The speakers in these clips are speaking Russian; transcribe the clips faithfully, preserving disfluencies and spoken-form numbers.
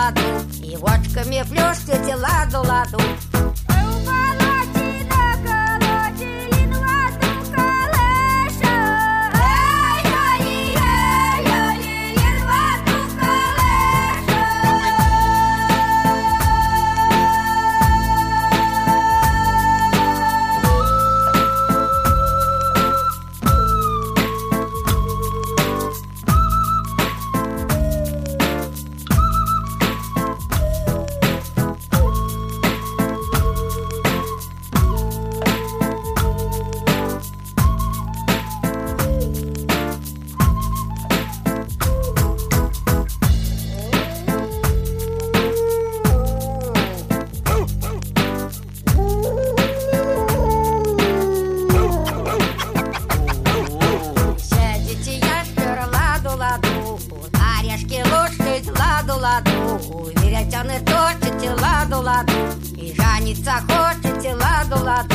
ладу, и вочками плюшки ладу-ладу. Ладу-ладу, веретены точите ладу-ладу, и жаниться хочете ладу-ладу.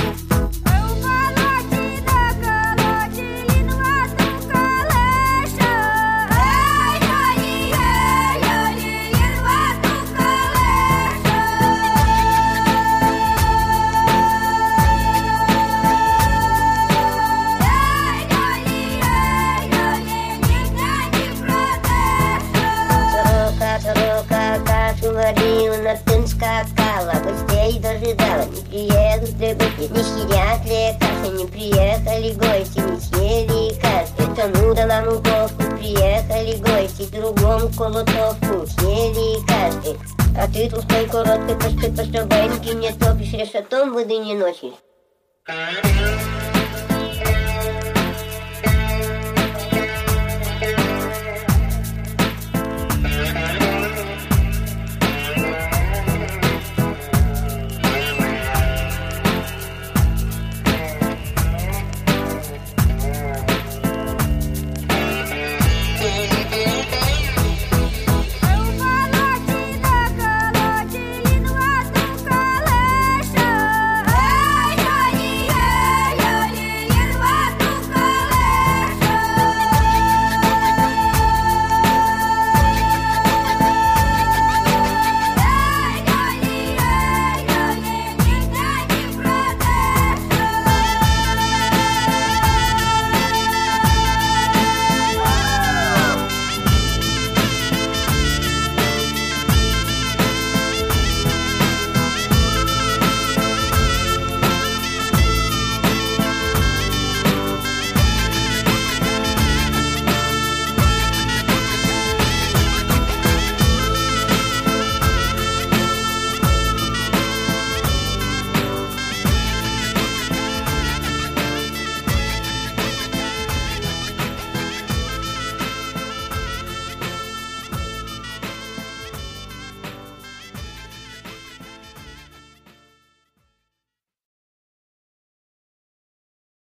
На тын скакала, гостей дожидала. Не приедут грибы, не съедят ли каши, не приехали гости, не съели каши. Тому да нам упорку, приехали гости, другому колотовку, съели каши. А ты толстой короткой, пошты, поштобеньки не топишь, решетом воды не носишь.